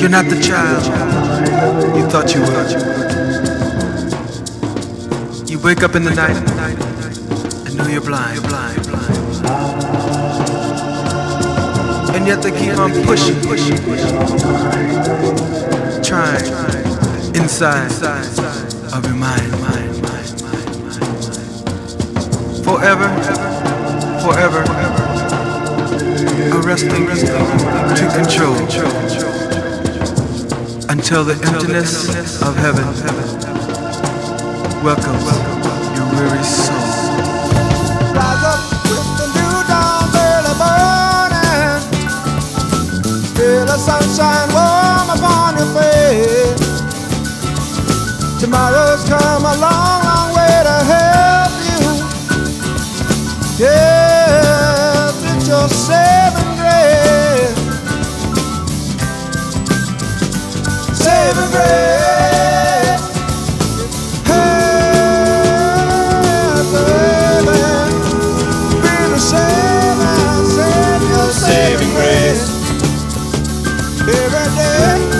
You're not the child you thought you were. You wake up in the night and know you're blind. And yet they keep on pushing, trying inside of your mind. Forever, arresting to control until the emptiness of heaven welcomes your weary soul. Rise up with the new dawn, early morning. Feel the sunshine warm upon your face. Tomorrow's come a long, long way to help you. Yes, it's your saving grace. Saving grace. Hey, baby, really save your saving grace every day.